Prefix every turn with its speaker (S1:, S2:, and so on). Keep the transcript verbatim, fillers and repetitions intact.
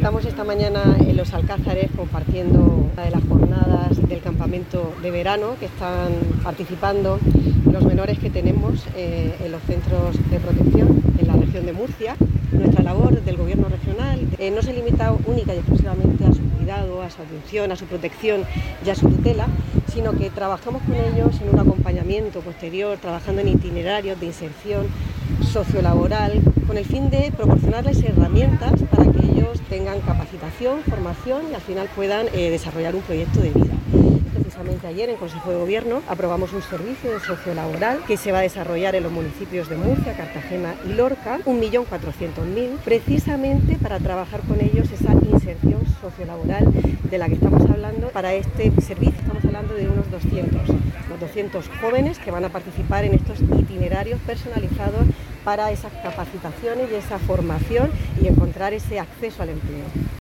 S1: Estamos esta mañana en Los Alcázares compartiendo una de las jornadas del campamento de verano que están participando los menores que tenemos eh, en los centros de protección en la región de Murcia. Nuestra labor del gobierno regional eh, no se limita única y exclusivamente a su cuidado, a su atención, a su protección y a su tutela, sino que trabajamos con ellos en un acompañamiento posterior, trabajando en itinerarios de inserción sociolaboral, con el fin de proporcionarles herramientas para que ellos tengan capacitación, formación y al final puedan eh, desarrollar un proyecto de vida. Precisamente ayer en Consejo de Gobierno aprobamos un servicio de sociolaboral que se va a desarrollar en los municipios de Murcia, Cartagena y Lorca, un millón cuatrocientos mil, precisamente para trabajar con ellos esa inserción sociolaboral de la que estamos hablando. Para este servicio estamos hablando de unos doscientos, los doscientos jóvenes que van a participar en estos itinerarios personalizados para esas capacitaciones y esa formación y encontrar ese acceso al empleo.